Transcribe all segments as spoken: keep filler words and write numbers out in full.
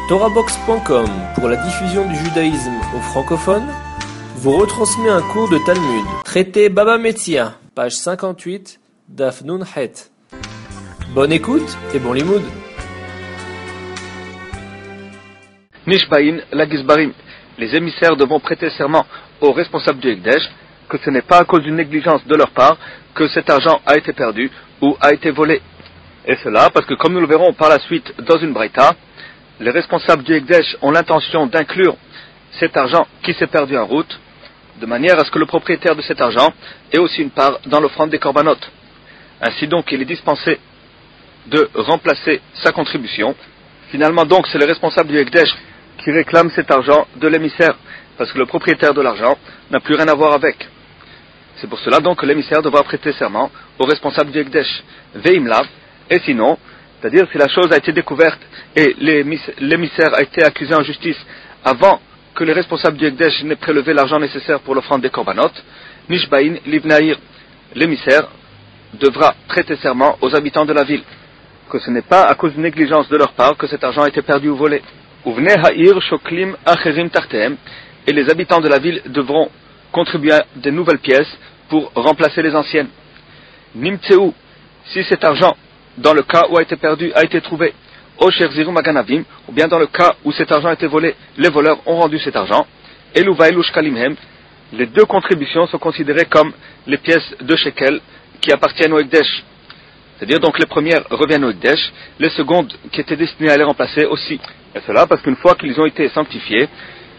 Torahbox point com, pour la diffusion du judaïsme aux francophones, vous retransmet un cours de Talmud. Traité Baba Metzia, page cinquante-huit, Daf Nun Het. Bonne écoute et bon limoud. Nishbaïn la Gizbarim. Les émissaires devront prêter serment aux responsables du Hekdesh que ce n'est pas à cause d'une négligence de leur part que cet argent a été perdu ou a été volé. Et cela parce que, comme nous le verrons par la suite dans une braïta, les responsables du Hekdesh ont l'intention d'inclure cet argent qui s'est perdu en route, de manière à ce que le propriétaire de cet argent ait aussi une part dans l'offrande des korbanot. Ainsi donc, il est dispensé de remplacer sa contribution. Finalement donc, c'est les responsables du Hekdesh qui réclament cet argent de l'émissaire, parce que le propriétaire de l'argent n'a plus rien à voir avec. C'est pour cela donc que l'émissaire devra prêter serment aux responsables du Hekdesh. Veimla, et sinon, c'est-à-dire si la chose a été découverte et l'émissaire a été accusé en justice avant que les responsables du Hekdesh n'aient prélevé l'argent nécessaire pour l'offrande des korbanot, Nishbaïn Livnaïr, l'émissaire devra prêter serment aux habitants de la ville, que ce n'est pas à cause d'une négligence de leur part que cet argent a été perdu ou volé. Uvne ha'ir shoklim acherim tartehem, et les habitants de la ville devront contribuer à de nouvelles pièces pour remplacer les anciennes. Nimtseu, si cet argent, dans le cas où a été perdu, a été trouvé, o sherziru maganavim, ou bien dans le cas où cet argent a été volé, les voleurs ont rendu cet argent, eluvaïlu shkalimhem, les deux contributions sont considérées comme les pièces de shekel qui appartiennent au Hekdesh. C'est-à-dire donc les premières reviennent au Hekdesh, les secondes qui étaient destinées à les remplacer aussi. Et cela parce qu'une fois qu'ils ont été sanctifiés,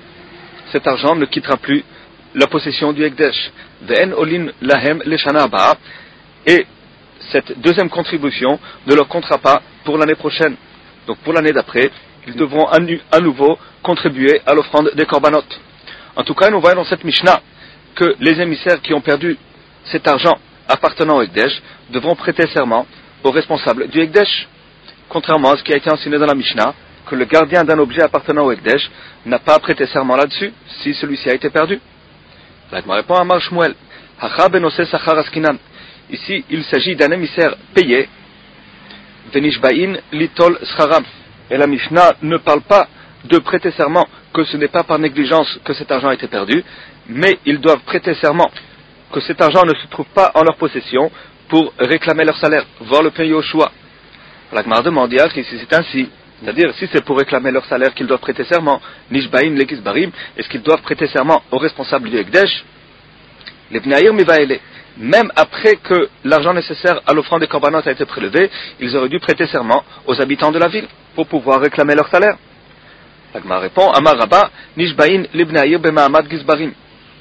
cet argent ne quittera plus la possession du Hekdesh. Ve'en olin lahem leshana haba, et cette deuxième contribution ne leur comptera pas pour l'année prochaine. Donc pour l'année d'après, ils devront à nouveau contribuer à l'offrande des korbanot. En tout cas, nous voyons dans cette Mishnah que les émissaires qui ont perdu cet argent appartenant au Hekdesh devront prêter serment aux responsables du Hekdesh. Contrairement à ce qui a été enseigné dans la Mishnah, que le gardien d'un objet appartenant au Hekdesh n'a pas prêté serment là-dessus si celui-ci a été perdu. La Gemara répond à Mar Shmuel, Hacha benose sachar askinan. Ici, il s'agit d'un émissaire payé, Venishbaïn litol scharam. Et la Mishnah ne parle pas de prêter serment que ce n'est pas par négligence que cet argent a été perdu, mais ils doivent prêter serment que cet argent ne se trouve pas en leur possession pour réclamer leur salaire, voire le payer au choix. La Gemara demande si c'est ainsi, c'est-à-dire si c'est pour réclamer leur salaire qu'ils doivent prêter serment, Nishbaïn le Gizbarim, est-ce qu'ils doivent prêter serment aux responsables du Hekdesh? Les Bnaïr Mivaele, même après que l'argent nécessaire à l'offrande des korbanot a été prélevé, ils auraient dû prêter serment aux habitants de la ville pour pouvoir réclamer leur salaire. La Gemara répond, Amar Rabba, Nishbaïn le Bnaïr bemahamad Gizbarim.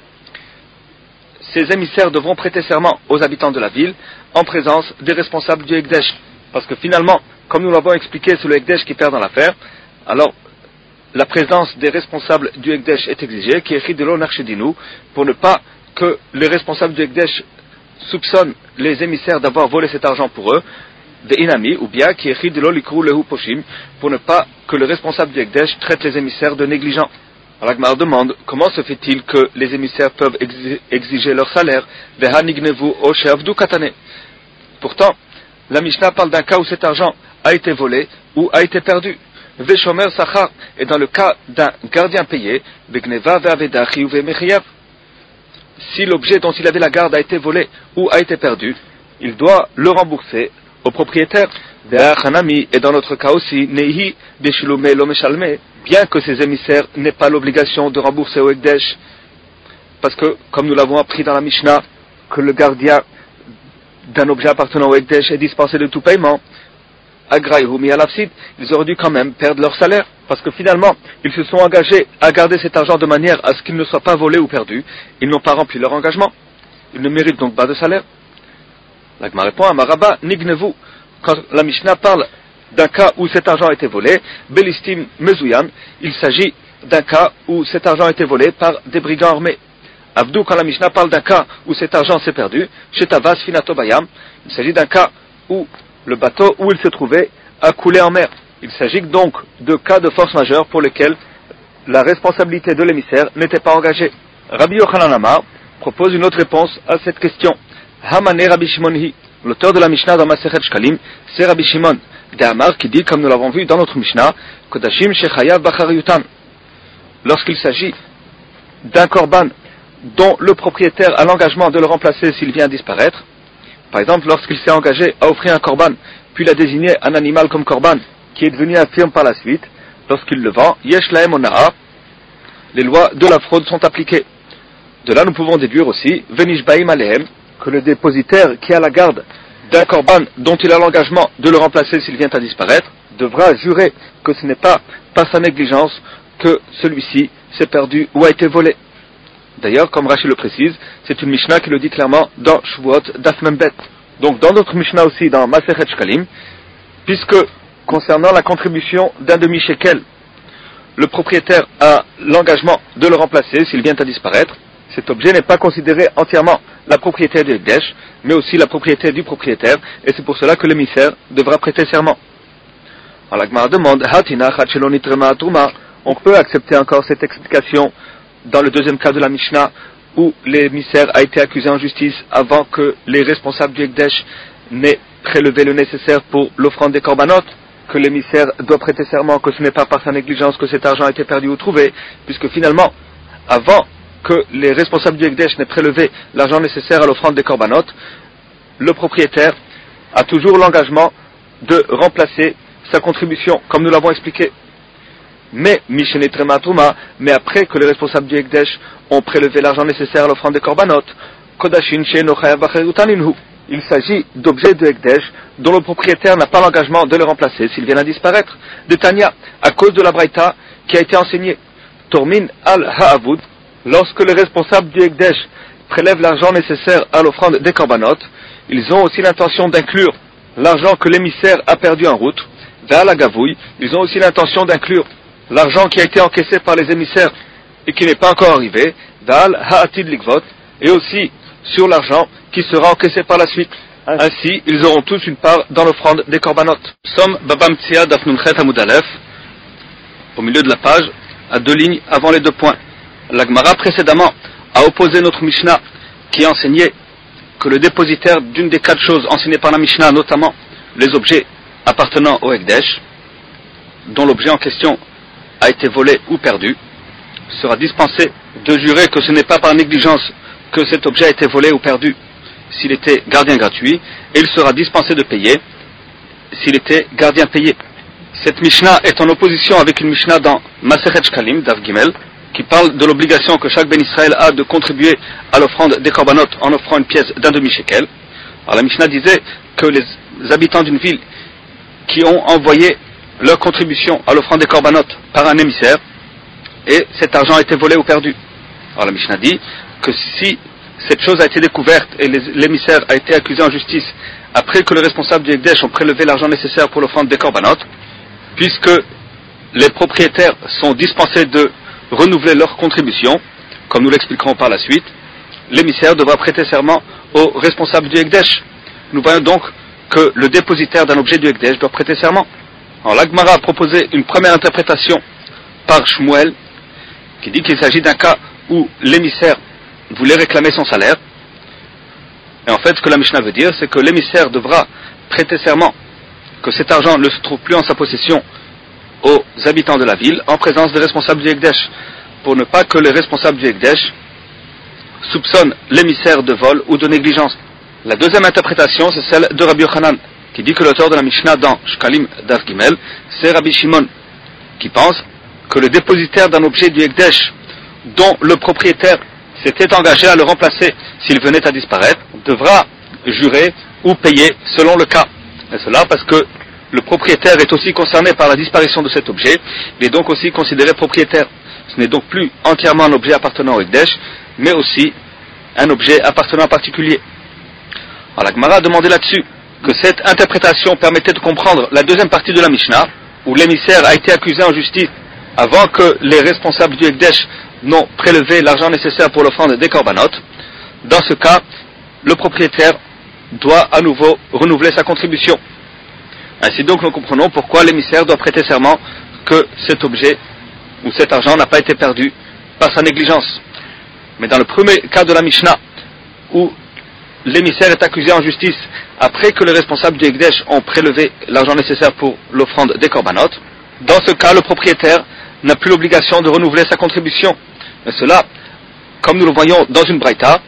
Ces émissaires devront prêter serment aux habitants de la ville en présence des responsables du Hekdesh. Parce que finalement, comme nous l'avons expliqué, c'est le Hekdesh qui perd dans l'affaire. Alors, la présence des responsables du Hekdesh est exigée, qui est écrit de l'onarchedinu, pour ne pas que les responsables du Hekdesh soupçonnent les émissaires d'avoir volé cet argent pour eux, des inami, ou bien qui est écrit de l'olikru lehu poshim, pour ne pas que le responsable du Hekdesh traite les émissaires de négligents. Alors la Gemara demande, comment se fait-il que les émissaires peuvent exiger leur salaire? Pourtant, la Mishnah parle d'un cas où cet argent a été volé ou a été perdu. Veshomer sachar, et dans le cas d'un gardien payé, si l'objet dont il avait la garde a été volé ou a été perdu, il doit le rembourser au propriétaire. Et dans notre cas aussi, Nehi Beshilume Lomeshalme, bien que ces émissaires n'aient pas l'obligation de rembourser au Hekdesh, parce que, comme nous l'avons appris dans la Mishnah, que le gardien d'un objet appartenant au Hekdesh est dispensé de tout paiement, Agraïhumi Alafsid, ils auraient dû quand même perdre leur salaire, parce que finalement, ils se sont engagés à garder cet argent de manière à ce qu'il ne soit pas volé ou perdu, ils n'ont pas rempli leur engagement, ils ne méritent donc pas de salaire. La Gemara répond à Maraba, Nignevu, quand la Mishnah parle d'un cas où cet argent a été volé, Belistim Mezouyan, il s'agit d'un cas où cet argent a été volé par des brigands armés. Abdou, quand la Mishnah parle d'un cas où cet argent s'est perdu, Shetavas Finato Bayam, il s'agit d'un cas où le bateau où il se trouvait a coulé en mer. Il s'agit donc de cas de force majeure pour lesquels la responsabilité de l'émissaire n'était pas engagée. Rabbi Yochanan Amar propose une autre réponse à cette question. Hamane Rabbi Shimonhi, l'auteur de la Mishnah dans Masechet Shkalim, c'est Rabbi Shimon. d'Amar qui dit, comme nous l'avons vu dans notre Mishnah, Kodashim Shechayav Bachariyutam. Lorsqu'il s'agit d'un korban dont le propriétaire a l'engagement de le remplacer s'il vient à disparaître, par exemple lorsqu'il s'est engagé à offrir un korban, puis il a désigné un animal comme korban, qui est devenu infirme par la suite, lorsqu'il le vend, Yesh Lahem Ona'a, les lois de la fraude sont appliquées. De là nous pouvons déduire aussi, Venishbaim Alehem, que le dépositaire qui a la garde d'un korban dont il a l'engagement de le remplacer s'il vient à disparaître, devra jurer que ce n'est pas par sa négligence que celui-ci s'est perdu ou a été volé. D'ailleurs, comme Rashi le précise, c'est une Mishnah qui le dit clairement dans Shavuot Daf Membet. Donc dans notre Mishnah aussi, dans Masechet Shkalim, puisque concernant la contribution d'un demi-shekel, le propriétaire a l'engagement de le remplacer s'il vient à disparaître, cet objet n'est pas considéré entièrement la propriété du Hekdesh, mais aussi la propriété du propriétaire, et c'est pour cela que l'émissaire devra prêter serment. Alors la Gemara demande, Hatina Chachelonit Rema Truma, on peut accepter encore cette explication dans le deuxième cas de la Mishnah, où l'émissaire a été accusé en justice avant que les responsables du Hekdesh n'aient prélevé le nécessaire pour l'offrande des korbanot, que l'émissaire doit prêter serment que ce n'est pas par sa négligence que cet argent a été perdu ou trouvé, puisque finalement, avant que les responsables du Hekdesh n'aient prélevé l'argent nécessaire à l'offrande des korbanot, le propriétaire a toujours l'engagement de remplacer sa contribution, comme nous l'avons expliqué. Mais, mais après que les responsables du Hekdesh ont prélevé l'argent nécessaire à l'offrande des korbanot, il s'agit d'objets de Hekdesh dont le propriétaire n'a pas l'engagement de le remplacer s'il vient à disparaître. De Tanya, à cause de la Braïta qui a été enseignée, Tormin al-Ha'avud, lorsque les responsables du Hekdesh prélèvent l'argent nécessaire à l'offrande des korbanot, ils ont aussi l'intention d'inclure l'argent que l'émissaire a perdu en route. Vers la gavouille, ils ont aussi l'intention d'inclure l'argent qui a été encaissé par les émissaires et qui n'est pas encore arrivé, Dal Ha'atid Likvot, et aussi sur l'argent qui sera encaissé par la suite. Ainsi, ils auront tous une part dans l'offrande des korbanot. Nous sommes Baba Metzia Daf Nunchet Amud Aleph, au milieu de la page, à deux lignes avant les deux points. La Gemara précédemment a opposé notre Mishnah qui enseignait que le dépositaire d'une des quatre choses enseignées par la Mishnah, notamment les objets appartenant au Hekdesh, dont l'objet en question a été volé ou perdu, sera dispensé de jurer que ce n'est pas par négligence que cet objet a été volé ou perdu s'il était gardien gratuit, et il sera dispensé de payer s'il était gardien payé. Cette Mishnah est en opposition avec une Mishnah dans Masechet Shkalim, Daf Gimel, qui parle de l'obligation que chaque Ben Israël a de contribuer à l'offrande des korbanot en offrant une pièce d'un demi-shekel. Alors la Mishnah disait que les habitants d'une ville qui ont envoyé leur contribution à l'offrande des korbanot par un émissaire, et cet argent a été volé ou perdu. Alors la Mishnah dit que si cette chose a été découverte et les, l'émissaire a été accusé en justice après que les responsables du Hekdesh ont prélevé l'argent nécessaire pour l'offrande des korbanot, puisque les propriétaires sont dispensés de renouveler leur contribution, comme nous l'expliquerons par la suite, l'émissaire devra prêter serment aux responsables du Hekdesh. Nous voyons donc que le dépositaire d'un objet du Hekdesh doit prêter serment. Alors la Gemara a proposé une première interprétation par Shmuel, qui dit qu'il s'agit d'un cas où l'émissaire voulait réclamer son salaire. Et en fait, ce que la Mishnah veut dire, c'est que l'émissaire devra prêter serment que cet argent ne se trouve plus en sa possession aux habitants de la ville, en présence des responsables du Hekdesh, pour ne pas que les responsables du Hekdesh soupçonnent l'émissaire de vol ou de négligence. La deuxième interprétation, c'est celle de Rabbi Yochanan, qui dit que l'auteur de la Mishnah dans Shkalim Daf Gimel, c'est Rabbi Shimon, qui pense que le dépositaire d'un objet du Hekdesh, dont le propriétaire s'était engagé à le remplacer s'il venait à disparaître, devra jurer ou payer selon le cas. Et cela parce que le propriétaire est aussi concerné par la disparition de cet objet, il est donc aussi considéré propriétaire. Ce n'est donc plus entièrement un objet appartenant au Hekdesh, mais aussi un objet appartenant en particulier. Alors la Gemara a demandé là-dessus que cette interprétation permettait de comprendre la deuxième partie de la Mishnah, où l'émissaire a été accusé en justice avant que les responsables du Hekdesh n'ont prélevé l'argent nécessaire pour l'offrande des korbanot. Dans ce cas, le propriétaire doit à nouveau renouveler sa contribution. Ainsi donc nous comprenons pourquoi l'émissaire doit prêter serment que cet objet ou cet argent n'a pas été perdu par sa négligence. Mais dans le premier cas de la Mishnah, où l'émissaire est accusé en justice après que les responsables du Ekdesh ont prélevé l'argent nécessaire pour l'offrande des korbanot, dans ce cas, le propriétaire n'a plus l'obligation de renouveler sa contribution. Mais cela, comme nous le voyons dans une braïta,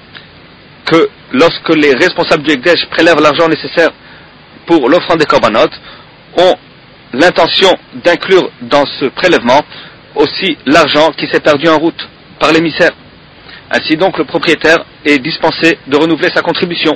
que lorsque les responsables du Ekdesh prélèvent l'argent nécessaire pour l'offrande des korbanot, ont l'intention d'inclure dans ce prélèvement aussi l'argent qui s'est perdu en route par l'émissaire. Ainsi donc le propriétaire est dispensé de renouveler sa contribution.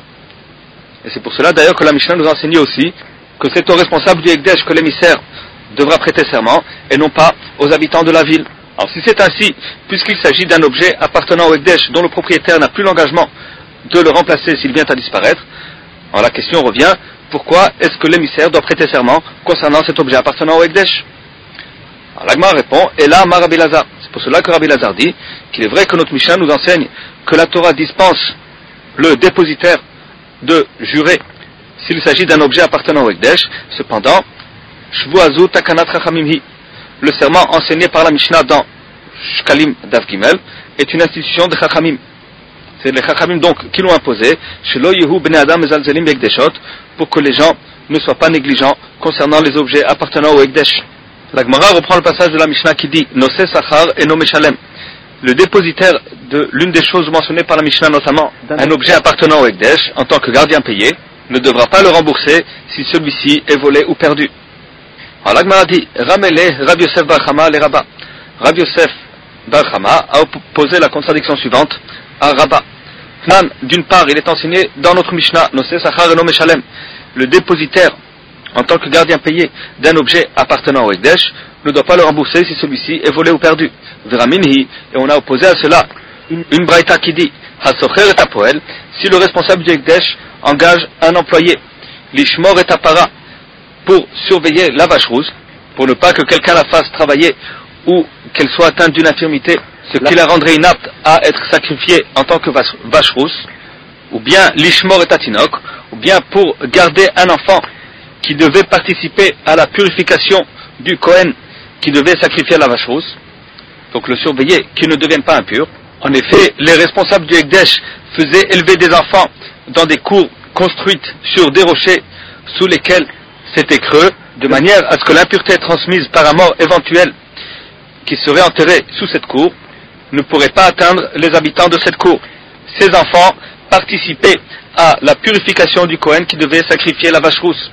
Et c'est pour cela d'ailleurs que la Mishnah nous enseigne aussi que c'est aux responsables du Ekdesh que l'émissaire devra prêter serment et non pas aux habitants de la ville. Alors si c'est ainsi, puisqu'il s'agit d'un objet appartenant au Ekdesh dont le propriétaire n'a plus l'engagement de le remplacer s'il vient à disparaître, alors la question revient, pourquoi est-ce que l'émissaire doit prêter serment concernant cet objet appartenant au Ekdesh? Alors l'Agma répond, et là, ma Rabbi Lazar. C'est pour cela que Rabbi Lazar dit qu'il est vrai que notre Mishnah nous enseigne que la Torah dispense le dépositaire de jurer s'il s'agit d'un objet appartenant au Ekdesh. Cependant, Shvu Azu Takanat Chachamimhi, le serment enseigné par la Mishnah dans Shkalim Daf Gimel, est une institution de Chachamim. C'est les Chachamim donc qui l'ont imposé, Shelo Yehu Bnei Adam Mezalzelim Ekdeshot, pour que les gens ne soient pas négligents concernant les objets appartenant au Ekdesh. La Gemara reprend le passage de la Mishnah qui dit Noseh Sachar et No Meshalem. Le dépositaire de l'une des choses mentionnées par la Mishnah, notamment un objet appartenant au Ekdesh, en tant que gardien payé, ne devra pas le rembourser si celui-ci est volé ou perdu. Alors la Gemara dit Ramele Rabbi Yosef Bar Chama le Rabba. Rabbi Yosef Bar Chama a opposé la contradiction suivante à Rabba. Nan, d'une part, il est enseigné dans notre Mishnah Noseh Sachar et No Meshalem. Le dépositaire en tant que gardien payé d'un objet appartenant au Ekdesh, ne doit pas le rembourser si celui-ci est volé ou perdu. Veraminhi, et on a opposé à cela une, une braïta qui dit Hasocher et Apoel, si le responsable du Ekdesh engage un employé, l'Ishmor et Apara, pour surveiller la vache rousse, pour ne pas que quelqu'un la fasse travailler ou qu'elle soit atteinte d'une infirmité, ce qui la rendrait inapte à être sacrifiée en tant que vache, vache rousse, ou bien l'Ishmor et Atinok, ou bien pour garder un enfant qui devait participer à la purification du Kohen qui devait sacrifier la vache rousse, donc le surveiller qui ne devienne pas impur. En effet, les responsables du Ekdesh faisaient élever des enfants dans des cours construites sur des rochers sous lesquels c'était creux, de manière à ce que l'impureté transmise par un mort éventuel qui serait enterré sous cette cour ne pourrait pas atteindre les habitants de cette cour. Ces enfants participaient à la purification du Kohen qui devait sacrifier la vache rousse.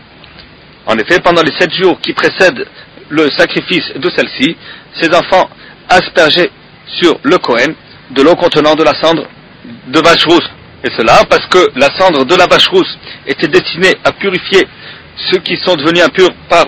En effet, pendant les sept jours qui précèdent le sacrifice de celle-ci, ces enfants aspergeaient sur le Kohen de l'eau contenant de la cendre de vache rousse. Et cela parce que la cendre de la vache rousse était destinée à purifier ceux qui sont devenus impurs par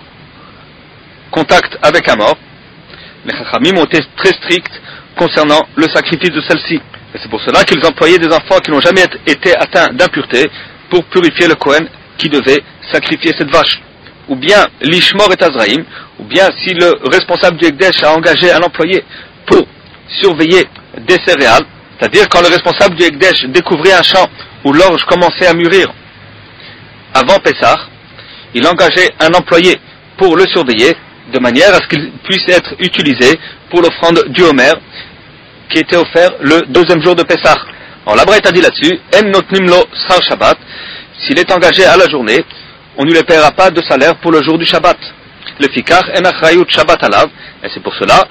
contact avec un mort. Les Chachamim ont été très stricts concernant le sacrifice de celle-ci. Et c'est pour cela qu'ils employaient des enfants qui n'ont jamais été atteints d'impureté pour purifier le Kohen qui devait sacrifier cette vache. Ou bien l'Ishmor et Azraïm, ou bien si le responsable du Ekdesh a engagé un employé pour surveiller des céréales, c'est-à-dire quand le responsable du Ekdesh découvrait un champ où l'orge commençait à mûrir avant Pessah, il engageait un employé pour le surveiller, de manière à ce qu'il puisse être utilisé pour l'offrande du Homer, qui était offert le deuxième jour de Pessah. Alors la Braïta dit là-dessus, En notnim lo schar Shabbat, s'il est engagé à la journée, on ne lui paiera pas de salaire pour le jour du Shabbat. Le fikach en achrayut Shabbat alav, et c'est pour cela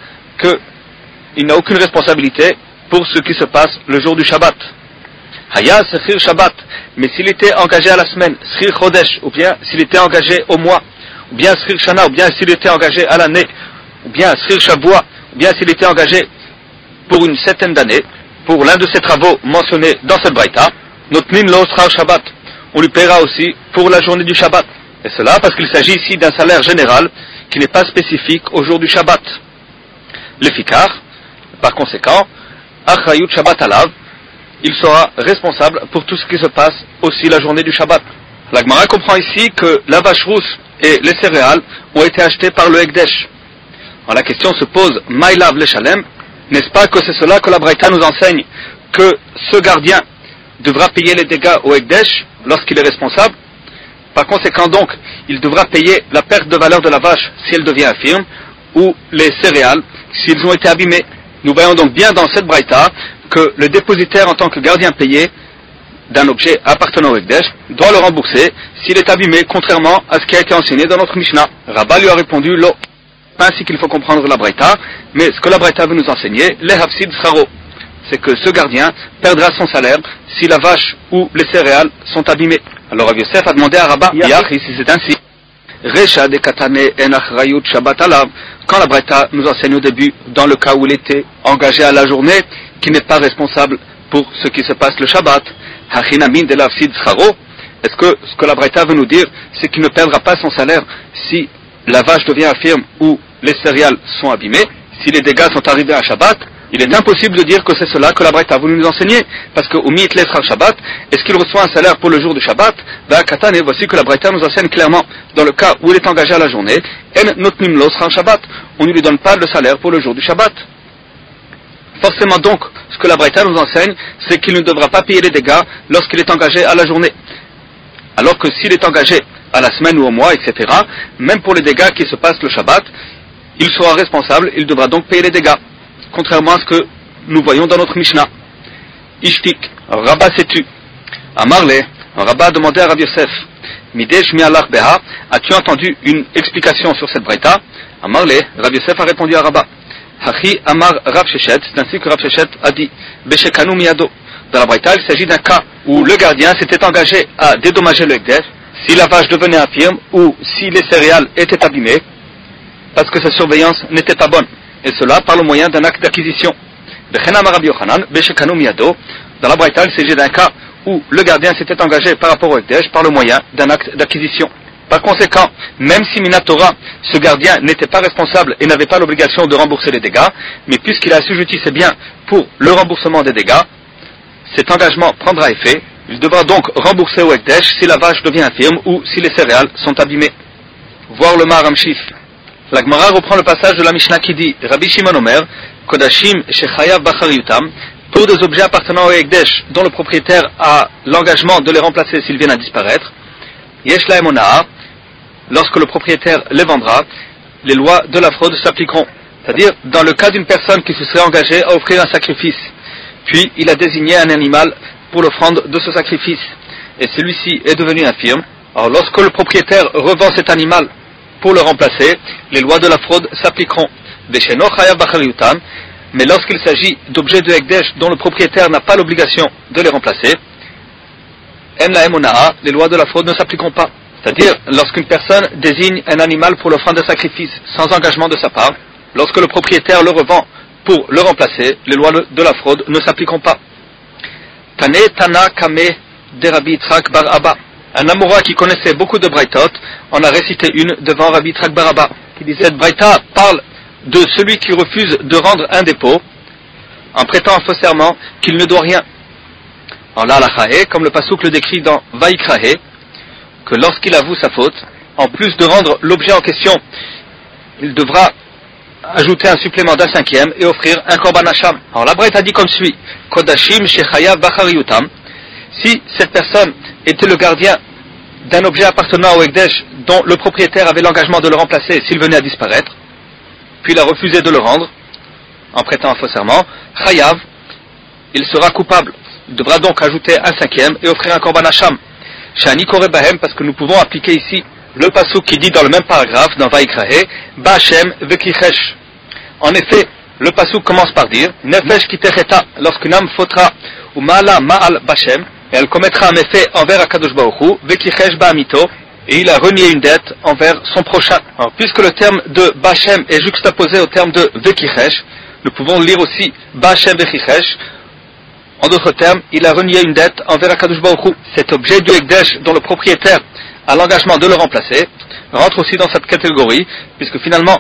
qu'il n'a aucune responsabilité pour ce qui se passe le jour du Shabbat. Haya sechir Shabbat, mais s'il était engagé à la semaine, sechir chodesh, ou bien s'il était engagé au mois, ou bien sechir shana, ou bien s'il était engagé à l'année, ou bien sechir shavua, ou bien s'il était engagé pour une septaine d'années, pour l'un de ces travaux mentionnés dans cette braïta, notnin lo schar Shabbat, on lui paiera aussi pour la journée du Shabbat. Et cela parce qu'il s'agit ici d'un salaire général qui n'est pas spécifique au jour du Shabbat. Le fikar, par conséquent, achrayut Shabbat alav, il sera responsable pour tout ce qui se passe aussi la journée du Shabbat. La Gemara comprend ici que la vache rousse et les céréales ont été achetées par le Ekdesh. Alors la question se pose, Maïlav le Shalem, n'est-ce pas que c'est cela que la Braïta nous enseigne, que ce gardien devra payer les dégâts au Ekdesh lorsqu'il est responsable? Par conséquent donc, il devra payer la perte de valeur de la vache si elle devient infirme, ou les céréales s'ils ont été abîmés. Nous voyons donc bien dans cette braïta que le dépositaire en tant que gardien payé d'un objet appartenant au Ekdesh doit le rembourser s'il est abîmé, contrairement à ce qui a été enseigné dans notre Mishnah. Rabba lui a répondu, lo, ainsi qu'il faut comprendre la Braïta, mais ce que la Braïta veut nous enseigner, les hafsid scharo, c'est que ce gardien perdra son salaire si la vache ou les céréales sont abîmées. Alors Rav Yosef a demandé à Rabba, Yachi, si c'est ainsi, Recha de Katane en achrayut Shabbat alav, quand la Braïta nous enseigne au début, dans le cas où il était engagé à la journée, qui n'est pas responsable pour ce qui se passe le Shabbat, Hachinamin de l'afsid scharo, est-ce que ce que la Braïta veut nous dire, c'est qu'il ne perdra pas son salaire si la vache devient infirme ou les céréales sont abîmées, si les dégâts sont arrivés à Shabbat? Il est impossible de dire que c'est cela que la Braïta a voulu nous enseigner, parce que au mit l'Esrar Shabbat, est-ce qu'il reçoit un salaire pour le jour du Shabbat? Ben, Katane, voici que la Braïta nous enseigne clairement, dans le cas où il est engagé à la journée, En notnim lo Esrar Shabbat, on ne lui donne pas le salaire pour le jour du Shabbat. Forcément donc, ce que la Braïta nous enseigne, c'est qu'il ne devra pas payer les dégâts lorsqu'il est engagé à la journée. Alors que s'il est engagé à la semaine ou au mois, et cetera, même pour les dégâts qui se passent le Shabbat, il sera responsable, il devra donc payer les dégâts. Contrairement à ce que nous voyons dans notre Mishnah. Ishtik, Rabba sais-tu? Amarle, Rabba a demandé à Rav Yosef, Midesh mi'alach beha, as-tu entendu une explication sur cette braïta? Amarle, Rav Yosef a répondu à Rabba, Hachi Amar Rav Shechet, c'est ainsi que Rav Shechet a dit, Beshekanu miyado. Dans la braïta, il s'agit d'un cas où le gardien s'était engagé à dédommager le Ekdesh si la vache devenait infirme ou si les céréales étaient abîmées, parce que sa surveillance n'était pas bonne. Et cela par le moyen d'un acte d'acquisition. Dans la Braïta, il s'agit d'un cas où le gardien s'était engagé par rapport au Ekdesh par le moyen d'un acte d'acquisition. Par conséquent, même si Minatora, ce gardien n'était pas responsable et n'avait pas l'obligation de rembourser les dégâts, mais puisqu'il a assujetti ses biens pour le remboursement des dégâts, cet engagement prendra effet. Il devra donc rembourser au Ekdesh si la vache devient infirme ou si les céréales sont abîmées. Voir le Maharam Shif. La Gemara reprend le passage de la Mishnah qui dit Rabbi Shimon Omer, Kodashim shechayav bachar yutam, pour des objets appartenant au Ekdesh dont le propriétaire a l'engagement de les remplacer s'ils viennent à disparaître, Yesh lahem onaa, lorsque le propriétaire les vendra, les lois de la fraude s'appliqueront. C'est-à-dire, dans le cas d'une personne qui se serait engagée à offrir un sacrifice, puis il a désigné un animal pour l'offrande de ce sacrifice, et celui-ci est devenu infirme, alors lorsque le propriétaire revend cet animal pour le remplacer, les lois de la fraude s'appliqueront. Mais lorsqu'il s'agit d'objets de Ekdesh dont le propriétaire n'a pas l'obligation de les remplacer, les lois de la fraude ne s'appliqueront pas. C'est-à-dire, lorsqu'une personne désigne un animal pour l'offrande d'un sacrifice sans engagement de sa part, lorsque le propriétaire le revend pour le remplacer, les lois de la fraude ne s'appliqueront pas. Tane Tana Kame de Rabbi Yitzhak bar Abba. Un Amoura qui connaissait beaucoup de braïtot en a récité une devant Rabbi Yitzhak bar Abba, qui disait cette braïta parle de celui qui refuse de rendre un dépôt en prêtant un faux serment qu'il ne doit rien. En là, la comme le pasouk le décrit dans Vaïkrahe, que lorsqu'il avoue sa faute, en plus de rendre l'objet en question, il devra ajouter un supplément d'un cinquième et offrir un korban hacham. Alors la braïta dit comme suit, Kodashim shechayav bachar yutam, si cette personne était le gardien d'un objet appartenant au Ekdesh dont le propriétaire avait l'engagement de le remplacer s'il venait à disparaître, puis il a refusé de le rendre en prêtant un faux serment, chayav, il sera coupable. Il devra donc ajouter un cinquième et offrir un korban hacham. Shani kore bahem, parce que nous pouvons appliquer ici le pasuk qui dit dans le même paragraphe dans Vaïkrahe, Ba'Hashem vekichesh. En effet, le pasuk commence par dire Nefesh kitecheta, lorsqu'une âme fautera ou ma'ala ma'al Ba'Hashem, et elle commettra un méfait envers Akadosh Baruch Hu, vekichesh ba'amito, et il a renié une dette envers son prochain. Alors, puisque le terme de Ba'Hashem est juxtaposé au terme de vekichesh, nous pouvons lire aussi Ba'Hashem vekichesh. En d'autres termes, il a renié une dette envers Akadosh Baruch Hu. Cet objet du Ekdesh dont le propriétaire a l'engagement de le remplacer rentre aussi dans cette catégorie, puisque finalement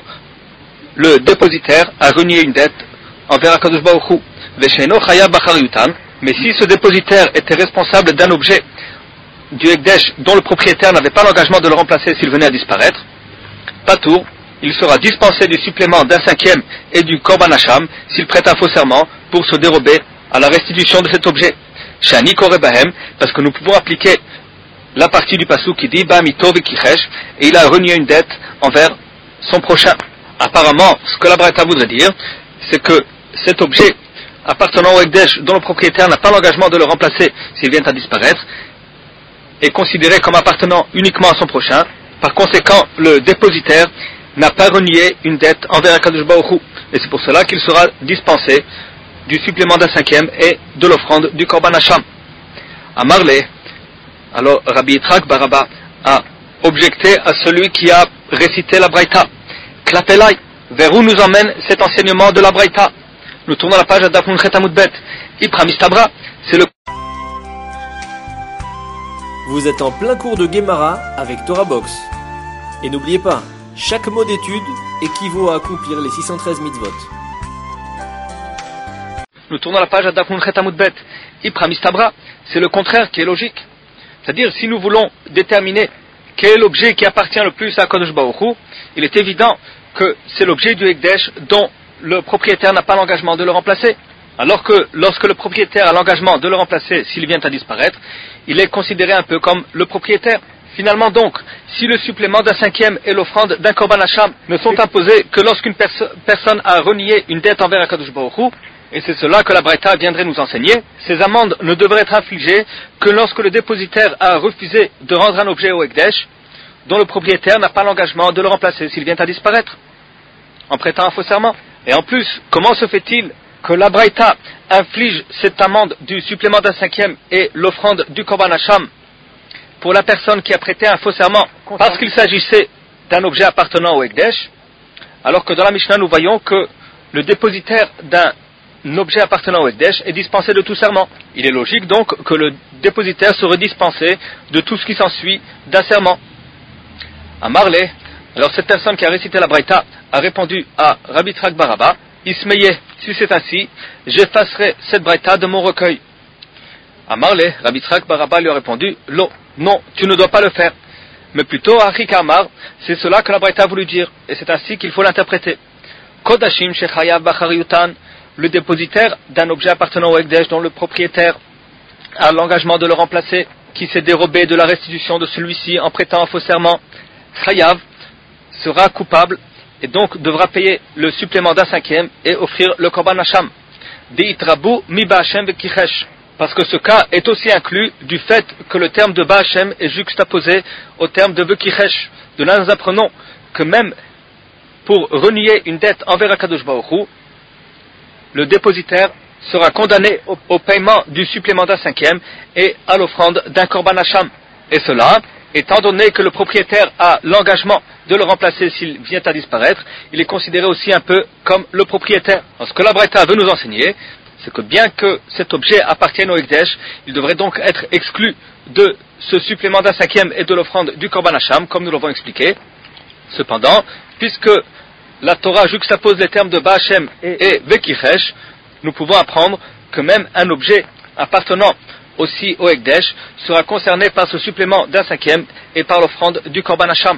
le dépositaire a renié une dette envers Akadosh Baruch Hu. Vesheino chayav bachar yutan. Mais si ce dépositaire était responsable d'un objet du Ekdesh dont le propriétaire n'avait pas l'engagement de le remplacer s'il venait à disparaître, patour, il sera dispensé du supplément d'un cinquième et du korban hacham s'il prête un faux serment pour se dérober à la restitution de cet objet. Shani kore bahem, parce que nous pouvons appliquer la partie du pasuk qui dit Ba'amito vekichesh, et il a renié une dette envers son prochain. Apparemment, ce que la braïta voudrait dire, c'est que cet objet appartenant au Ekdesh dont le propriétaire n'a pas l'engagement de le remplacer s'il vient à disparaître est considéré comme appartenant uniquement à son prochain. Par conséquent, le dépositaire n'a pas renié une dette envers Akadosh Baruch Hu, et c'est pour cela qu'il sera dispensé du supplément d'un cinquième et de l'offrande du Korban Hasham. À Marley, alors Rabbi Yitzhak bar Abba a objecté à celui qui a récité la Braïta. Klapelai, vers où nous emmène cet enseignement de la Braïta? Nous tournons la page à Daf Nun Chet Amud Bet. Ipra Mistabra, c'est le... Vous êtes en plein cours de Gemara avec Torah Box. Et n'oubliez pas, chaque mot d'étude équivaut à accomplir les six cent treize mitzvot. Nous tournons la page à Daf Nun Chet Amud Bet. Ipra Mistabra, c'est le contraire qui est logique. C'est-à-dire, si nous voulons déterminer quel est l'objet qui appartient le plus à Kadosh Baruch Hu, il est évident que c'est l'objet du Ekdesh dont le propriétaire n'a pas l'engagement de le remplacer. Alors que lorsque le propriétaire a l'engagement de le remplacer s'il vient à disparaître, il est considéré un peu comme le propriétaire. Finalement donc, si le supplément d'un cinquième et l'offrande d'un Korban Hasham ne sont imposés que lorsqu'une perso- personne a renié une dette envers Akadosh Baruch Hu, et c'est cela que la Braïta viendrait nous enseigner, ces amendes ne devraient être infligées que lorsque le dépositaire a refusé de rendre un objet au Ekdesh, dont le propriétaire n'a pas l'engagement de le remplacer s'il vient à disparaître, en prêtant un faux serment. Et en plus, comment se fait-il que la Braïta inflige cette amende du supplément d'un cinquième et l'offrande du Korban Hasham pour la personne qui a prêté un faux serment parce qu'il s'agissait d'un objet appartenant au Ekdesh, alors que dans la Mishnah nous voyons que le dépositaire d'un objet appartenant au Ekdesh est dispensé de tout serment. Il est logique donc que le dépositaire serait dispensé de tout ce qui s'ensuit d'un serment. À Marley, alors cette personne qui a récité la Braïta a répondu à Rabbi Yitzhak bar Abba, Ismeye, si c'est ainsi, j'effacerai cette Braïta de mon recueil. À Marley, Rabbi Yitzhak bar Abba lui a répondu, non, non, tu ne dois pas le faire. Mais plutôt, à Rikamar, c'est cela que la Braïta a voulu dire, et c'est ainsi qu'il faut l'interpréter. Kodashim shechayav bachariyutan, le dépositaire d'un objet appartenant au Ekdesh dont le propriétaire a l'engagement de le remplacer, qui s'est dérobé de la restitution de celui-ci en prêtant un faux serment, Chayav sera coupable et donc devra payer le supplément d'un cinquième et offrir le Korban Hasham. Deitrabu mi ba'ashem vekichesh, parce que ce cas est aussi inclus du fait que le terme de ba'ashem est juxtaposé au terme de vekichesh. De là nous apprenons que même pour renier une dette envers Akadosh Baruch Hu, le dépositaire sera condamné au, au paiement du supplément d'un cinquième et à l'offrande d'un Korban Hasham. Et cela, étant donné que le propriétaire a l'engagement de le remplacer s'il vient à disparaître, il est considéré aussi un peu comme le propriétaire. Alors, ce que la Braïta veut nous enseigner, c'est que bien que cet objet appartienne au Ekdesh, il devrait donc être exclu de ce supplément d'un cinquième et de l'offrande du Korban Hasham, comme nous l'avons expliqué. Cependant, puisque la Torah juxtapose les termes de Ba'ashem et Vekichesh, nous pouvons apprendre que même un objet appartenant aussi au Ekdesh sera concerné par ce supplément d'un cinquième et par l'offrande du Korban Hasham.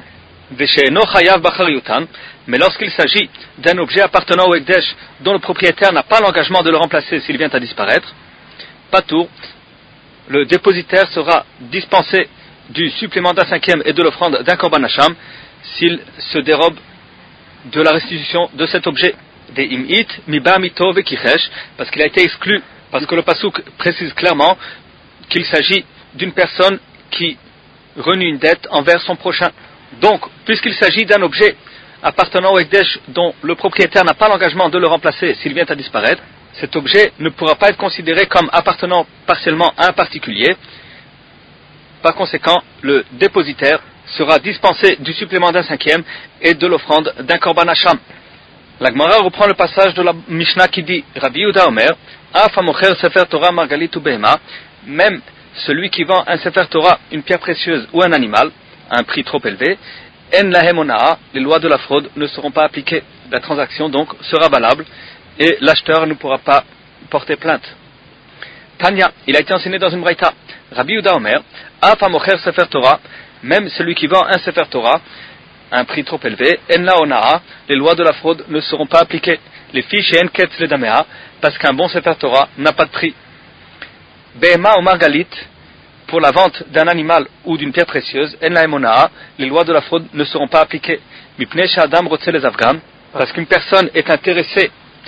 Mais lorsqu'il s'agit d'un objet appartenant au Ekdesh dont le propriétaire n'a pas l'engagement de le remplacer s'il vient à disparaître, Patour, le dépositaire sera dispensé du supplément d'un cinquième et de l'offrande d'un Korban Hasham s'il se dérobe de la restitution de cet objet. Des imit miba mito vekichesh, parce qu'il a été exclu, parce que le pasuk précise clairement qu'il s'agit d'une personne qui renie une dette envers son prochain. Donc, puisqu'il s'agit d'un objet appartenant au Ekdesh dont le propriétaire n'a pas l'engagement de le remplacer s'il vient à disparaître, cet objet ne pourra pas être considéré comme appartenant partiellement à un particulier. Par conséquent, le dépositaire sera dispensé du supplément d'un cinquième et de l'offrande d'un Korban Hasham. La Gemara reprend le passage de la Mishnah qui dit Rabbi Yehuda Omer, Af hamocher sefer Torah margalit ou behema, même celui qui vend un sefer Torah, une pierre précieuse ou un animal, à un prix trop élevé, en lahem onaa, les lois de la fraude ne seront pas appliquées. La transaction donc sera valable et l'acheteur ne pourra pas porter plainte. Tanya, il a été enseigné dans une braïta. Rabbi Yehuda Omer, Af hamocher sefer Torah, même celui qui vend un sefer Torah, à un prix trop élevé, en la onaa, les lois de la fraude ne seront pas appliquées. Les fiches et en ketz le damea, parce qu'un bon sefer Torah n'a pas de prix. Behema ou margalit, pour la vente d'un animal ou d'une pierre précieuse, en la emonaa, les lois de la fraude ne seront pas appliquées. Mipnei she'adam rotze les afgan, parce qu'une personne est intéressée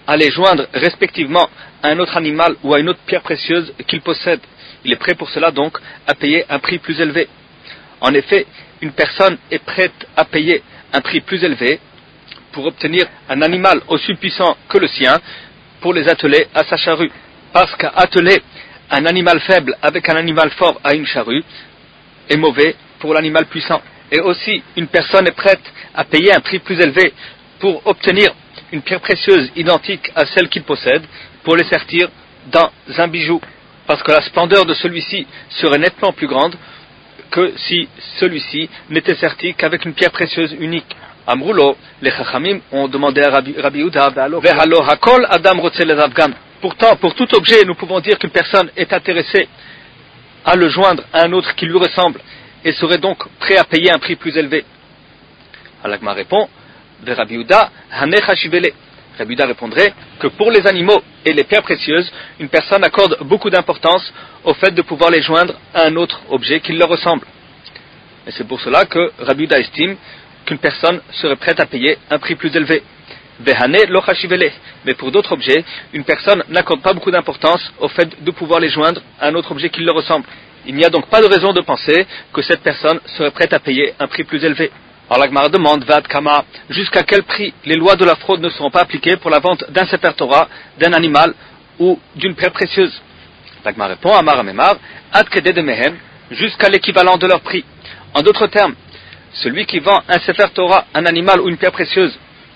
à les joindre respectivement à un autre animal ou à une autre pierre précieuse qu'il possède. Il est prêt pour cela donc à payer un prix plus élevé. En effet, une personne est prête à payer un prix plus élevé pour obtenir un animal aussi puissant que le sien pour les atteler à sa charrue. Parce qu'atteler un animal faible avec un animal fort à une charrue est mauvais pour l'animal puissant. Et aussi, une personne est prête à payer un prix plus élevé pour obtenir une pierre précieuse identique à celle qu'il possède pour les sertir dans un bijou. Parce que la splendeur de celui-ci serait nettement plus grande que si celui-ci n'était serti qu'avec une pierre précieuse unique. Amroulo, les Chachamim ont demandé à Rabbi, Rabbi Yehuda, Vehalo hakol adam rotze lezavgan. Pourtant, pour tout objet, nous pouvons dire qu'une personne est intéressée à le joindre à un autre qui lui ressemble et serait donc prêt à payer un prix plus élevé. Alagma répond, Ve Rabbi Yehuda, hanech hashivele. Rabbi Yehuda répondrait que pour les animaux et les pierres précieuses, une personne accorde beaucoup d'importance au fait de pouvoir les joindre à un autre objet qui leur ressemble. Et c'est pour cela que Rabbi Yehuda estime qu'une personne serait prête à payer un prix plus élevé. Vehane lo hashivele. Mais pour d'autres objets, une personne n'accorde pas beaucoup d'importance au fait de pouvoir les joindre à un autre objet qui leur ressemble. Il n'y a donc pas de raison de penser que cette personne serait prête à payer un prix plus élevé. Alors la Gemara demande, Vad Kama, jusqu'à quel prix les lois de la fraude ne seront pas appliquées pour la vente d'un Sefer Torah, d'un animal ou d'une pierre précieuse? La Gemara répond, Amar Amemar, Ad Kedeh de Mehem, jusqu'à l'équivalent de leur prix. En d'autres termes, celui qui vend un Sefer Torah, un animal ou une pierre précieuse,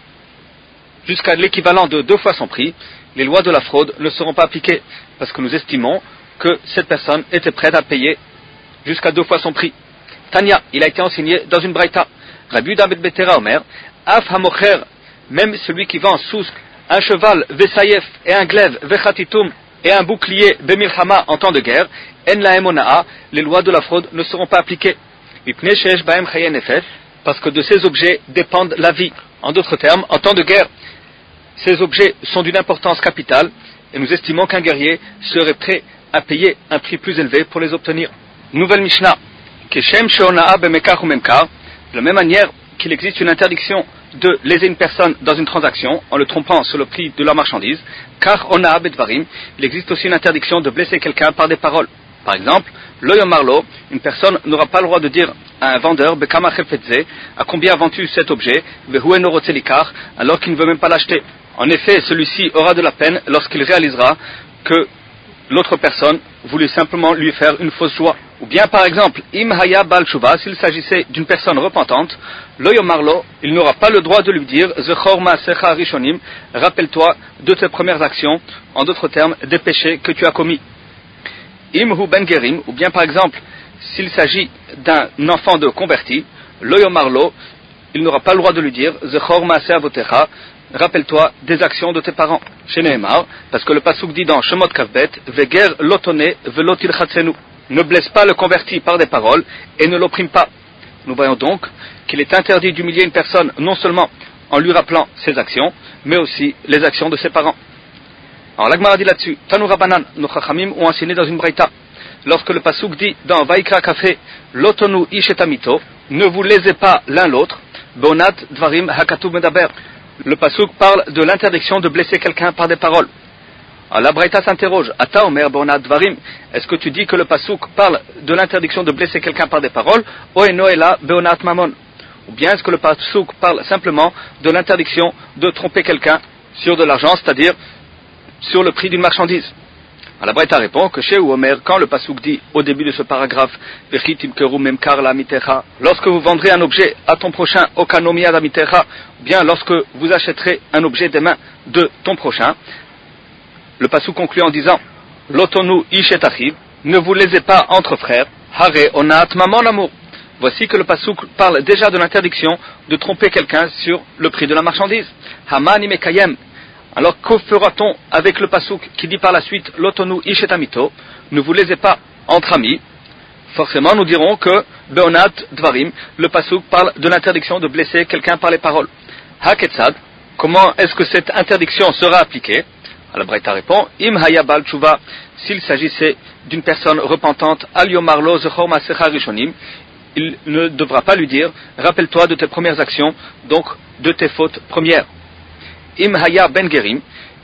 jusqu'à l'équivalent de deux fois son prix, les lois de la fraude ne seront pas appliquées, parce que nous estimons que cette personne était prête à payer jusqu'à deux fois son prix. Tanya, il a été enseigné dans une braïta. Rabbi Yehuda ben Betera Omer, Af hamocher, même celui qui vend sous un cheval, vesayef, et un glaive, vechatitum, et un bouclier, bemilchama, en temps de guerre, en la emonaa, les lois de la fraude ne seront pas appliquées. Mipnei sheesh bahem chaye nefesh, parce que de ces objets dépendent la vie. En d'autres termes, en temps de guerre, ces objets sont d'une importance capitale, et nous estimons qu'un guerrier serait prêt à payer un prix plus élevé pour les obtenir. Nouvelle Mishnah. Keshem sheonaa bemekar ou memkar, de la même manière qu'il existe une interdiction de léser une personne dans une transaction en le trompant sur le prix de la marchandise, car onaa bedvarim, il existe aussi une interdiction de blesser quelqu'un par des paroles. Par exemple, lo yomarlo, une personne n'aura pas le droit de dire à un vendeur bekama chefetze, à combien vends-tu cet objet, vehu eno rotze likar, alors qu'il ne veut même pas l'acheter. En effet, celui-ci aura de la peine lorsqu'il réalisera que l'autre personne voulait simplement lui faire une fausse joie. Ou bien par exemple, im haya bal shuva, s'il s'agissait d'une personne repentante, lo yomarlo, il n'aura pas le droit de lui dire zechor ma'asecha rishonim, rappelle-toi de tes premières actions, en d'autres termes, des péchés que tu as commis. Im hu ben gerim, ou bien par exemple, s'il s'agit d'un enfant de converti, lo yomarlo, il n'aura pas le droit de lui dire zechor ma'ase avotecha, rappelle-toi des actions de tes parents. Chez Nehemar, parce que le pasuk dit dans Shemot Kavbet, veger lotone velotil chatzenu, ne blesse pas le converti par des paroles et ne l'opprime pas. Nous voyons donc qu'il est interdit d'humilier une personne non seulement en lui rappelant ses actions, mais aussi les actions de ses parents. Alors l'Agmara dit là-dessus, Tanu Rabbanan, nos Chachamim ont enseigné dans une braïta, lorsque le pasuk dit dans Vaikra Kafé, lotonu ishetamito, ne vous lésez pas l'un l'autre, bonat dvarim hakatu medaber. Le pasuk parle de l'interdiction de blesser quelqu'un par des paroles. Alors la braïta s'interroge, Ata omer bonat dvarim, est-ce que tu dis que le pasuk parle de l'interdiction de blesser quelqu'un par des paroles, o eno ela beonat mamon, ou bien est-ce que le pasuk parle simplement de l'interdiction de tromper quelqu'un sur de l'argent, c'est-à-dire sur le prix d'une marchandise? Alors la braïta répond que chez Omer, quand le pasuk dit au début de ce paragraphe, lorsque vous vendrez un objet à ton prochain, bien lorsque vous achèterez un objet des mains de ton prochain, le pasuk conclut en disant, l'otonu ishetachiv, ne vous lésez pas entre frères, hare onat mamon amour. Voici que le pasuk parle déjà de l'interdiction de tromper quelqu'un sur le prix de la marchandise. Hamani mekayem. Alors que fera-t-on avec le pasuk qui dit par la suite l'otonu ishetamito, ne vous lésez pas entre amis? Forcément nous dirons que beonat dvarim, le pasuk parle de l'interdiction de blesser quelqu'un par les paroles. Haketsad, comment est-ce que cette interdiction sera appliquée? Alors Braïta répond, im haya bal tshuva, s'il s'agissait d'une personne repentante, al yomarlo zechor ma'asecha rishonim, il ne devra pas lui dire, rappelle-toi de tes premières actions, donc de tes fautes premières. Im haya ben gerim,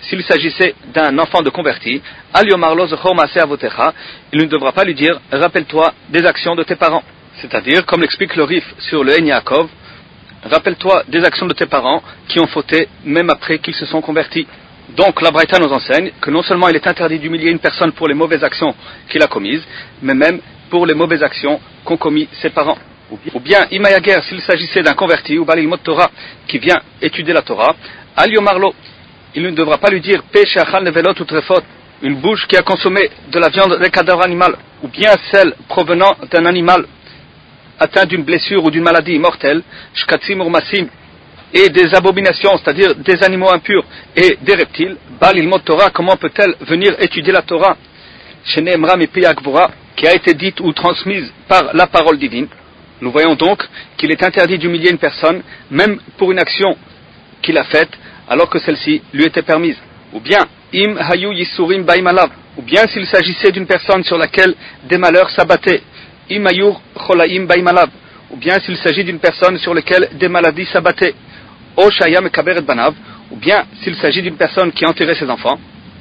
s'il s'agissait d'un enfant de converti, Al yomarlo zechor maaseh avotecha, il ne devra pas lui dire « Rappelle-toi des actions de tes parents ». C'est-à-dire, comme l'explique le Rif sur le En Yaakov, rappelle-toi des actions de tes parents qui ont fauté même après qu'ils se sont convertis. Donc la Braïta nous enseigne que non seulement il est interdit d'humilier une personne pour les mauvaises actions qu'il a commises, mais même pour les mauvaises actions qu'ont commis ses parents. Ou bien, Imayager, s'il s'agissait d'un converti, ou Balil Mot Torah, qui vient étudier la Torah, Al Yomarlo, il ne devra pas lui dire Pe she'achal nevelot ou trefot, une bouche qui a consommé de la viande des cadavres animaux, ou bien celle provenant d'un animal atteint d'une blessure ou d'une maladie mortelle, shkatzim urmasim, et des abominations, c'est-à-dire des animaux impurs et des reptiles, Bal ilmot Torah, comment peut-elle venir étudier la Torah, Sheneemra mipi Akvora, qui a été dite ou transmise par la parole divine. Nous voyons donc qu'il est interdit d'humilier une personne, même pour une action qu'il a faite, alors que celle-ci lui était permise. Ou bien, im hayu yisurim baim alav, ou bien s'il s'agissait d'une personne sur laquelle des malheurs s'abattaient, im hayur cholaim baim alav, ou bien s'il s'agit d'une personne sur laquelle des maladies s'abattaient, o shaya mekaber et banav, ou bien s'il s'agit d'une personne qui enterrait ses enfants,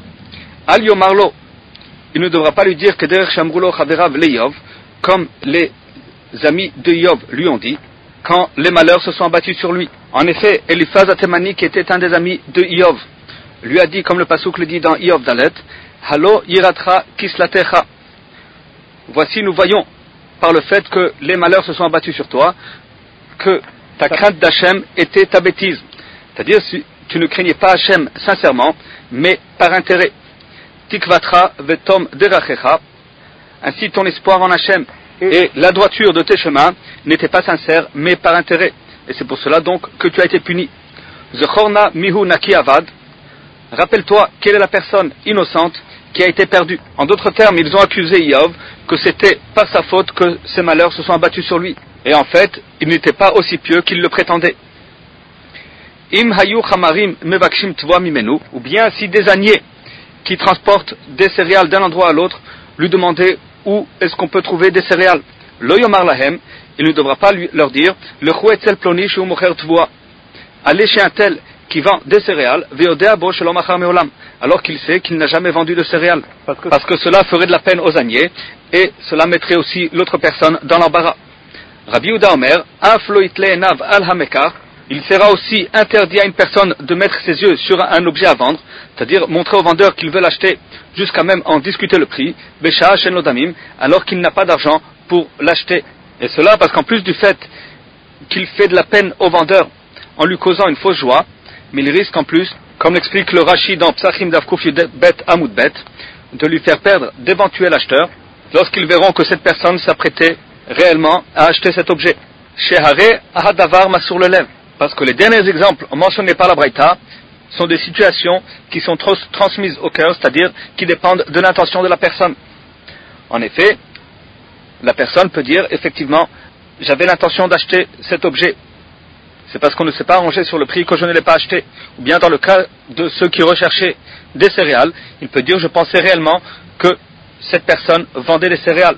al yomarlo, il ne devra pas lui dire que derech shamrulo chaverav le'Iyov, comme les amis de Yov lui ont dit, quand les malheurs se sont abattus sur lui. En effet, Eliphaz Atemani, qui était un des amis de Yov, lui a dit, comme le pasuk le dit dans Yov Dalet, Halo yiratra kislatecha. Voici, nous voyons, par le fait que les malheurs se sont abattus sur toi, que ta crainte d'Hachem était ta bêtise. C'est-à-dire, tu ne craignais pas Hachem sincèrement, mais par intérêt. Tikvatra vetom derachecha. Ainsi, ton espoir en Hachem et la droiture de tes chemins n'était pas sincère, mais par intérêt. Et c'est pour cela donc que tu as été puni. Zechorna mihu naki avad. Rappelle-toi quelle est la personne innocente qui a été perdue. En d'autres termes, ils ont accusé Yov que c'était par sa faute que ces malheurs se sont abattus sur lui. Et en fait, il n'était pas aussi pieux qu'il le prétendait. Im hayu chamarim mevakshim tvoa mimenu. Ou bien si des âniers qui transportent des céréales d'un endroit à l'autre lui demandaient où est-ce qu'on peut trouver des céréales. Lo yomar lahem, il ne devra pas lui, leur dire le chouetzel ploni shu mocher tvoa. Allez chez un tel qui vend des céréales, veodea bo shelom achar meolam, alors qu'il sait qu'il n'a jamais vendu de céréales. Parce que, Parce que cela ferait de la peine aux âniers et cela mettrait aussi l'autre personne dans l'embarras. Rabbi Yehuda Omer, af lo itle enav al hamekar, il sera aussi interdit à une personne de mettre ses yeux sur un objet à vendre, c'est-à-dire montrer au vendeur qu'il veut l'acheter, jusqu'à même en discuter le prix, Besha Shen Lodamim, alors qu'il n'a pas d'argent pour l'acheter. Et cela parce qu'en plus du fait qu'il fait de la peine au vendeur en lui causant une fausse joie, mais il risque en plus, comme l'explique le Rashi dans Psachim Davkuf Bet Amud Bet, de lui faire perdre d'éventuels acheteurs lorsqu'ils verront que cette personne s'apprêtait réellement à acheter cet objet. Shehare Ahadavar Masur le lève. Parce que les derniers exemples mentionnés par la Braïta sont des situations qui sont trans- transmises au cœur, c'est-à-dire qui dépendent de l'intention de la personne. En effet, la personne peut dire, effectivement, j'avais l'intention d'acheter cet objet. C'est parce qu'on ne s'est pas arrangé sur le prix que je ne l'ai pas acheté. Ou bien dans le cas de ceux qui recherchaient des céréales, il peut dire, je pensais réellement que cette personne vendait des céréales.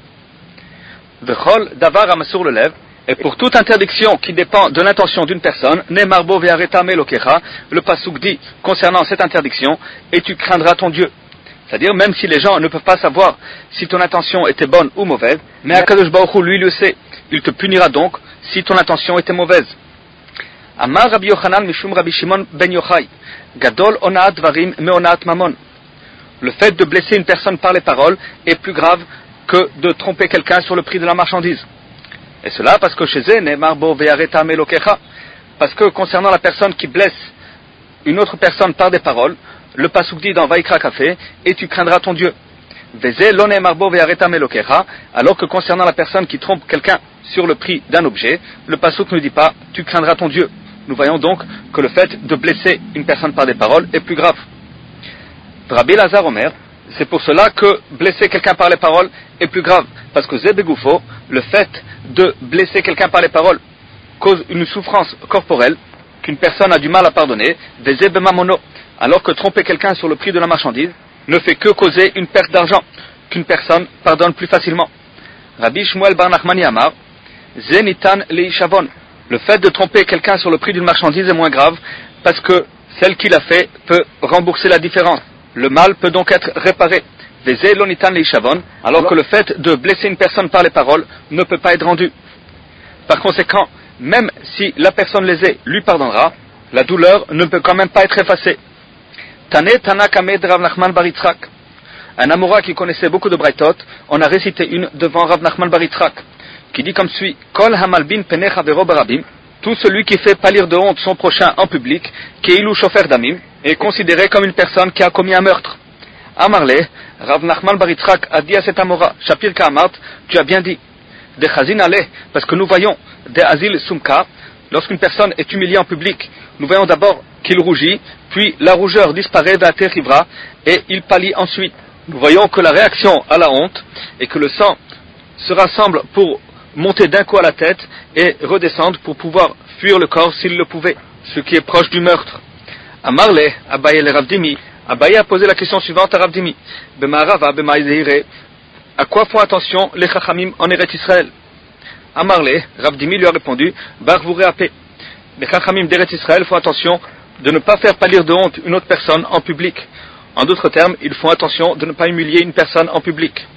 Vechol davar amasur le lève. Et pour toute interdiction qui dépend de l'intention d'une personne, Nemarbo ve'areta melokecha, le pasuk dit concernant cette interdiction, et tu craindras ton Dieu. C'est-à-dire, même si les gens ne peuvent pas savoir si ton intention était bonne ou mauvaise, mais Akadosh Baruch Hu, lui, le sait. Il te punira donc si ton intention était mauvaise. Amar Rabbi Yochanan mishum Rabbi Shimon ben Yochai, Gadol onaat dvarim meonaat mamon. Le fait de blesser une personne par les paroles est plus grave que de tromper quelqu'un sur le prix de la marchandise. Et cela parce que chez eux, Ne'mar bo ve'areta melokecha, parce que concernant la personne qui blesse une autre personne par des paroles, le pasuk dit dans Vaikra Café, et tu craindras ton Dieu. Veze lo ne'mar bo ve'areta melokecha, alors que concernant la personne qui trompe quelqu'un sur le prix d'un objet, le pasuk ne dit pas, tu craindras ton Dieu. Nous voyons donc que le fait de blesser une personne par des paroles est plus grave. Rabbi Lazar Omer, c'est pour cela que blesser quelqu'un par les paroles est plus grave, parce que Zebegufo, le fait de blesser quelqu'un par les paroles cause une souffrance corporelle qu'une personne a du mal à pardonner, Vezebemamono, alors que tromper quelqu'un sur le prix de la marchandise ne fait que causer une perte d'argent qu'une personne pardonne plus facilement. Rabbi Shmuel bar Nachmani Amar, Zenitan leishavon, le fait de tromper quelqu'un sur le prix d'une marchandise est moins grave parce que celle qui l'a fait peut rembourser la différence. Le mal peut donc être réparé. Alors que le fait de blesser une personne par les paroles ne peut pas être rendu. Par conséquent, même si la personne lésée lui pardonnera, la douleur ne peut quand même pas être effacée. Tane Tana Kamed Rav Nachman bar Yitzhak. Un Amoura qui connaissait beaucoup de Braithot, on a récité une devant Rav Nachman bar Yitzhak, qui dit comme suit: Kol hamalbin penech avero barabim. Tout celui qui fait pâlir de honte son prochain en public, Keilu shofer damim, est considéré comme une personne qui a commis un meurtre. Amarle, Rav Nachman bar Yitzhak a dit à cet Amora: Shapir Ka'amart, tu as bien dit. De Chazin Ale, parce que nous voyons de Azil Sumka, lorsqu'une personne est humiliée en public, nous voyons d'abord qu'il rougit, puis la rougeur disparaît d'Aterivra, et il pâlit ensuite. Nous voyons que la réaction à la honte est que le sang se rassemble pour monter d'un coup à la tête et redescendre pour pouvoir fuir le corps s'il le pouvait, ce qui est proche du meurtre. Amarle, Abaye le Ravdimi, Abaye a posé la question suivante à Ravdimi: Bema'arava, Bema'izehire, à quoi font attention les Chachamim en Eretz Israël? Amarle, Ravdimi lui a répondu: Bar vous réapé. Les Chachamim d'Eretz Israël font attention de ne pas faire pâlir de honte une autre personne en public. En d'autres termes, ils font attention de ne pas humilier une personne en public.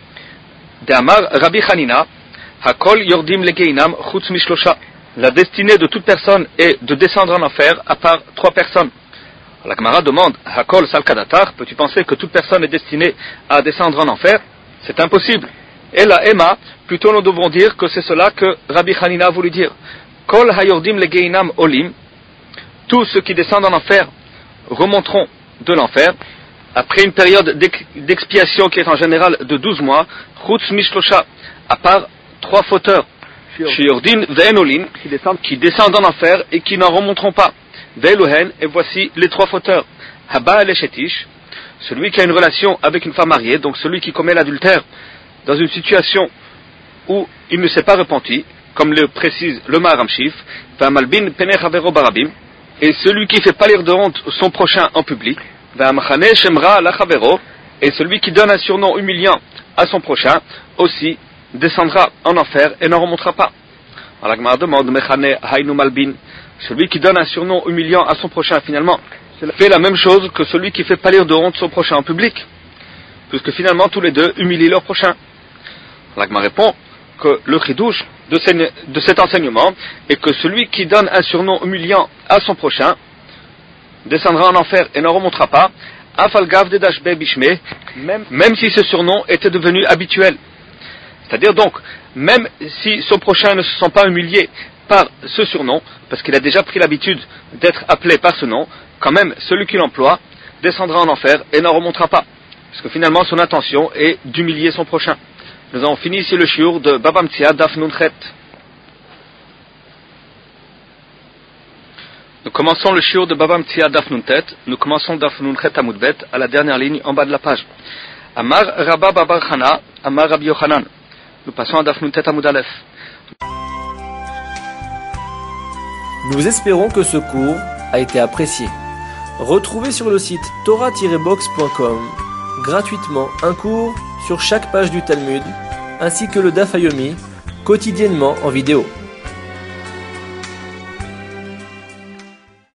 De Amar Rabbi Hanina, Hakol Yordim Legeinam Chutz Mishlosha. La destinée de toute personne est de descendre en enfer à part trois personnes. La Gemara demande: Hakol Salkadatar, peux-tu penser que toute personne est destinée à descendre en enfer? C'est impossible. Et la Emma, plutôt nous devons dire que c'est cela que Rabbi Hanina a voulu dire. Kol Hayordim Legeinam Olim, tous ceux qui descendent en enfer remonteront de l'enfer après une période d'expiation qui est en général de douze mois, Chutz Mishlosha, à part trois fauteurs, Shiordin Ve'enolin, qui descendent en enfer et qui n'en remonteront pas, Ve'eluhen, et voici les trois fauteurs, Haba Eleshetish, celui qui a une relation avec une femme mariée, donc celui qui commet l'adultère dans une situation où il ne s'est pas repenti, comme le précise le Maharam Shif, Ve'amalbin Penech Avero Barabim, et celui qui fait pâlir de honte son prochain en public, et celui qui donne un surnom humiliant à son prochain, aussi descendra en enfer et n'en remontera pas. Alors la Gemara demande: Mechane Hainu Malbin, celui qui donne un surnom humiliant à son prochain, finalement, fait la même chose que celui qui fait pâlir de honte son prochain en public, puisque finalement tous les deux humilient leur prochain. Alors la Gemara répond que le chidouche de, de cet enseignement est que celui qui donne un surnom humiliant à son prochain descendra en enfer et n'en remontera pas, même, même si ce surnom était devenu habituel. C'est-à-dire donc, même si son prochain ne se sent pas humilié par ce surnom, parce qu'il a déjà pris l'habitude d'être appelé par ce nom, quand même celui qui l'emploie descendra en enfer et n'en remontera pas, parce que finalement son intention est d'humilier son prochain. Nous avons fini ici le shiur de Baba Metzia Daf Nun Chet. Nous commençons le shiur de Baba Metzia Daf Nun Tet. Nous commençons Daf Nun Chet Amud Bet à la dernière ligne en bas de la page. Amar Rabba Babar Chana, Amar Rabbi Yochanan. Nous passons à Daf Nun Tet Amud Aleph. Nous espérons que ce cours a été apprécié. Retrouvez sur le site torah tiret box point com gratuitement un cours sur chaque page du Talmud, ainsi que le Daf Yomi, quotidiennement en vidéo.